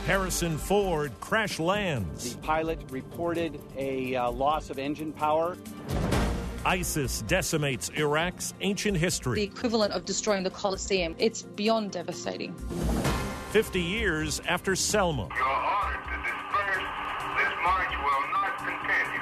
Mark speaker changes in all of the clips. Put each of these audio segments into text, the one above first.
Speaker 1: Harrison Ford crash lands.
Speaker 2: The pilot reported a loss of engine power.
Speaker 1: ISIS decimates Iraq's ancient history.
Speaker 3: The equivalent of destroying the Colosseum. It's beyond devastating.
Speaker 1: 50 years after Selma.
Speaker 4: Your order to disperse. This march will not continue.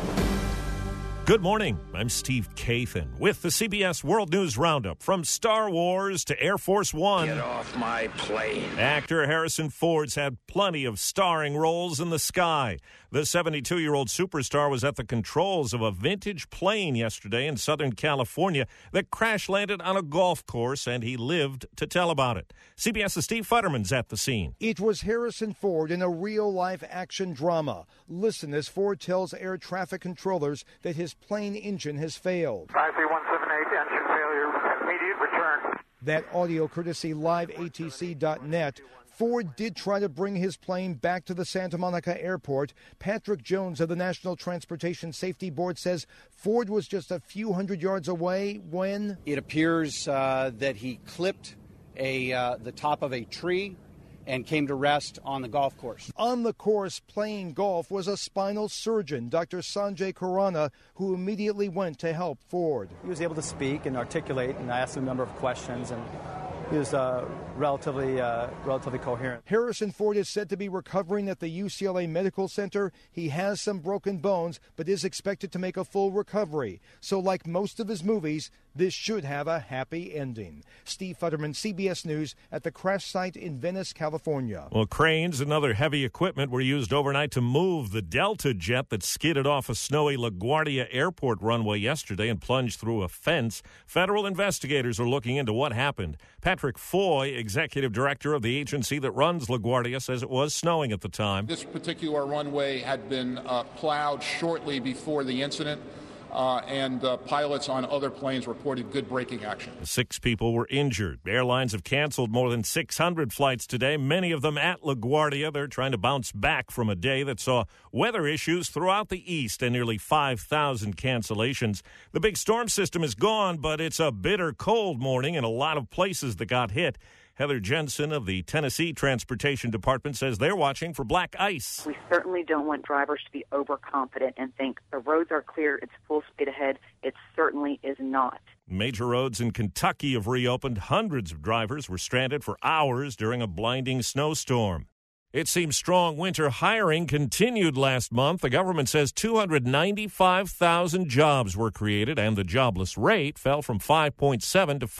Speaker 1: Good morning. I'm Steve Kathan with the CBS World News Roundup. From Star Wars to Air Force One.
Speaker 5: Get off my plane.
Speaker 1: Actor Harrison Ford's had plenty of starring roles in the sky. The 72-year-old superstar was at the controls of a vintage plane yesterday in Southern California that crash-landed on a golf course, and he lived to tell about it. CBS's Steve Futterman's at the scene.
Speaker 6: It was Harrison Ford in a real-life action drama. Listen as Ford tells air traffic controllers that his plane engine has failed.
Speaker 7: IC-178, engine failure, immediate return.
Speaker 6: That audio courtesy liveatc.net. Ford did try to bring his plane back to the Santa Monica airport. Patrick Jones of the National Transportation Safety Board says Ford was just a few hundred yards away when
Speaker 2: It appears that he clipped the top of a tree and came to rest on the golf course.
Speaker 6: On the course playing golf was a spinal surgeon, Dr. Sanjay Khurana, who immediately went to help Ford.
Speaker 8: He was able to speak and articulate, and I asked him a number of questions, and he was relatively coherent.
Speaker 6: Harrison Ford is said to be recovering at the UCLA Medical Center. He has some broken bones, but is expected to make a full recovery. So like most of his movies, this should have a happy ending. Steve Futterman, CBS News, at the crash site in Venice, California.
Speaker 1: Well, cranes and other heavy equipment were used overnight to move the Delta jet that skidded off a snowy LaGuardia airport runway yesterday and plunged through a fence. Federal investigators are looking into what happened. Patrick Foy, executive director of the agency that runs LaGuardia, says it was snowing at the time.
Speaker 9: This particular runway had been plowed shortly before the incident. And pilots on other planes reported good braking action. 6
Speaker 1: people were injured. Airlines have canceled more than 600 flights today, many of them at LaGuardia. They're trying to bounce back from a day that saw weather issues throughout the East and nearly 5,000 cancellations. The big storm system is gone, but it's a bitter cold morning in a lot of places that got hit. Heather Jensen of the Tennessee Transportation Department says they're watching for black ice.
Speaker 10: We certainly don't want drivers to be overconfident and think the roads are clear, it's full speed ahead. It certainly is not.
Speaker 1: Major roads in Kentucky have reopened. Hundreds of drivers were stranded for hours during a blinding snowstorm. It seems strong winter hiring continued last month. The government says 295,000 jobs were created, and the jobless rate fell from 5.7 to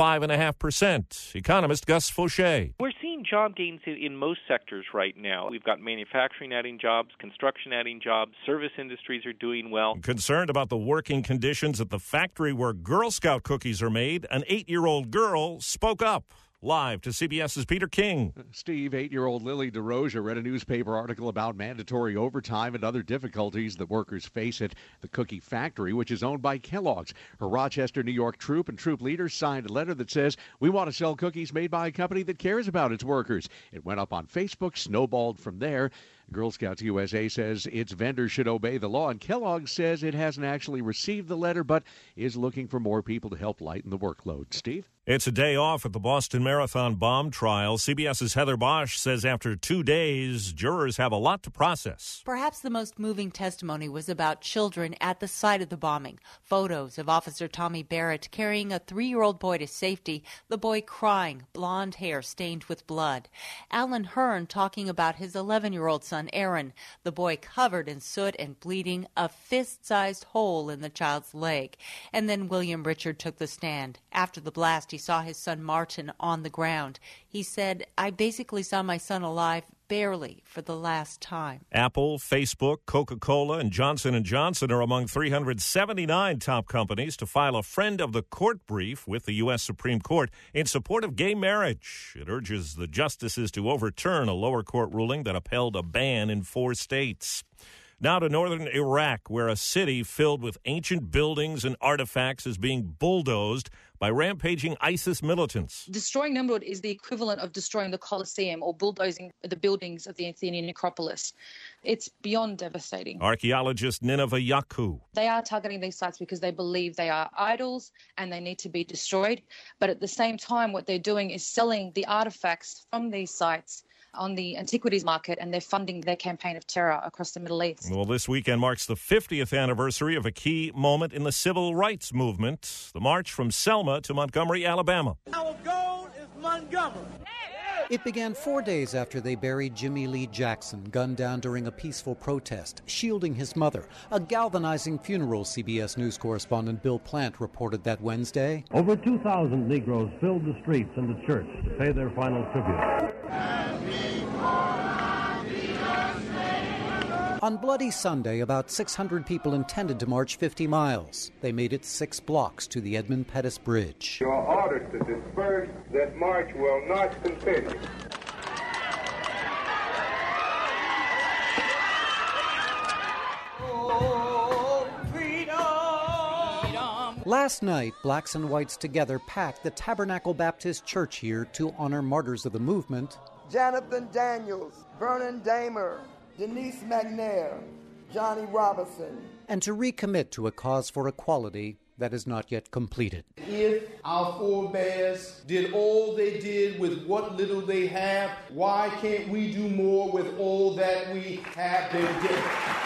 Speaker 1: 5.5%. Economist Gus Fauché.
Speaker 11: We're seeing job gains in most sectors right now. We've got manufacturing adding jobs, construction adding jobs, service industries are doing well.
Speaker 1: Concerned about the working conditions at the factory where Girl Scout cookies are made, an 8-year-old girl spoke up. Live to CBS's Peter King.
Speaker 12: Steve, 8-year-old Lily DeRosia read a newspaper article about mandatory overtime and other difficulties that workers face at the cookie factory, which is owned by Kellogg's. Her Rochester, New York troop and troop leaders signed a letter that says, "We want to sell cookies made by a company that cares about its workers." It went up on Facebook, snowballed from there. Girl Scouts USA says its vendors should obey the law, and Kellogg says it hasn't actually received the letter but is looking for more people to help lighten the workload. Steve?
Speaker 1: It's a day off at the Boston Marathon bomb trial. CBS's Heather Bosch says after 2 days, jurors have a lot to process.
Speaker 13: Perhaps the most moving testimony was about children at the site of the bombing. Photos of Officer Tommy Barrett carrying a 3-year-old boy to safety, the boy crying, blonde hair stained with blood. Alan Hearn talking about his 11-year-old son, Aaron, the boy covered in soot and bleeding, a fist-sized hole in the child's leg. And then William Richard took the stand. After the blast, he saw his son Martin on the ground. He said, "I basically saw my son alive barely for the last time."
Speaker 1: Apple, Facebook, Coca-Cola, and Johnson & Johnson are among 379 top companies to file a friend of the court brief with the U.S. Supreme Court in support of gay marriage. It urges the justices to overturn a lower court ruling that upheld a ban in 4 states. Now to northern Iraq, where a city filled with ancient buildings and artifacts is being bulldozed by rampaging ISIS militants.
Speaker 3: Destroying Nimrud is the equivalent of destroying the Colosseum or bulldozing the buildings of the Athenian necropolis. It's beyond devastating.
Speaker 1: Archaeologist Nineveh Yaku.
Speaker 3: They are targeting these sites because they believe they are idols and they need to be destroyed. But at the same time, what they're doing is selling the artifacts from these sites on the antiquities market, and they're funding their campaign of terror across the Middle East.
Speaker 1: Well, this weekend marks the 50th anniversary of a key moment in the civil rights movement, the march from Selma to Montgomery, Alabama.
Speaker 5: Our goal is Montgomery.
Speaker 14: It began 4 days after they buried Jimmy Lee Jackson, gunned down during a peaceful protest, shielding his mother. A galvanizing funeral, CBS News correspondent Bill Plant reported that Wednesday.
Speaker 15: Over 2,000 Negroes filled the streets and the church to pay their final tribute.
Speaker 14: On Bloody Sunday, about 600 people intended to march 50 miles. They made it 6 blocks to the Edmund Pettus Bridge.
Speaker 4: You are ordered to disperse. That march will not continue.
Speaker 14: Last night, blacks and whites together packed the Tabernacle Baptist Church here to honor martyrs of the movement.
Speaker 16: Jonathan Daniels, Vernon Damer, Denise McNair, Johnny Robinson.
Speaker 14: And to recommit to a cause for equality that is not yet completed.
Speaker 17: If our forebears did all they did with what little they have, why can't we do more with all that we have been given?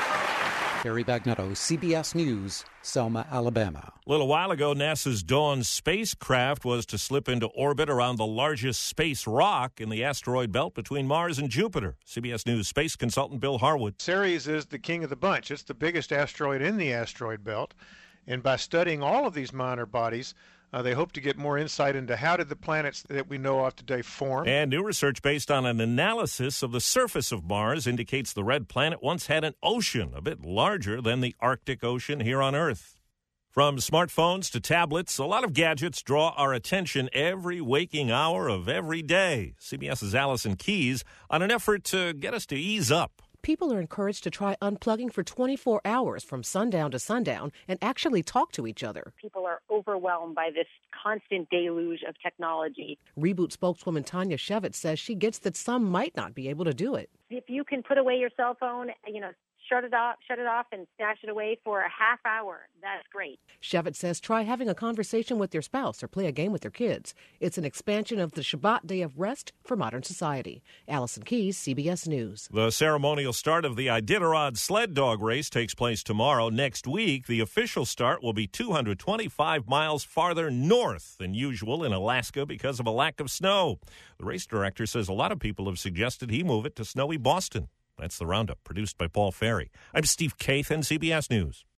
Speaker 14: Gary Bagnetto, CBS News, Selma, Alabama.
Speaker 1: A little while ago, NASA's Dawn spacecraft was to slip into orbit around the largest space rock in the asteroid belt between Mars and Jupiter. CBS News space consultant Bill Harwood.
Speaker 18: Ceres is the king of the bunch. It's the biggest asteroid in the asteroid belt. And by studying all of these minor bodies, they hope to get more insight into how did the planets that we know of today form.
Speaker 1: And new research based on an analysis of the surface of Mars indicates the red planet once had an ocean a bit larger than the Arctic Ocean here on Earth. From smartphones to tablets, a lot of gadgets draw our attention every waking hour of every day. CBS's Allison Keyes on an effort to get us to ease up.
Speaker 19: People are encouraged to try unplugging for 24 hours from sundown to sundown and actually talk to each other.
Speaker 20: People are overwhelmed by this constant deluge of technology.
Speaker 19: Reboot spokeswoman Tanya Shevitz says she gets that some might not be able to do it.
Speaker 20: If you can put away your cell phone, shut it off and stash it away for a half hour, that's great.
Speaker 19: Shevitz says try having a conversation with your spouse or play a game with your kids. It's an expansion of the Shabbat day of rest for modern society. Allison Keyes, CBS News.
Speaker 1: The ceremonial start of the Iditarod sled dog race takes place tomorrow. Next week, the official start will be 225 miles farther north than usual in Alaska because of a lack of snow. The race director says a lot of people have suggested he move it to snowy Boston. That's the Roundup, produced by Paul Ferry. I'm Steve Kathan, CBS News.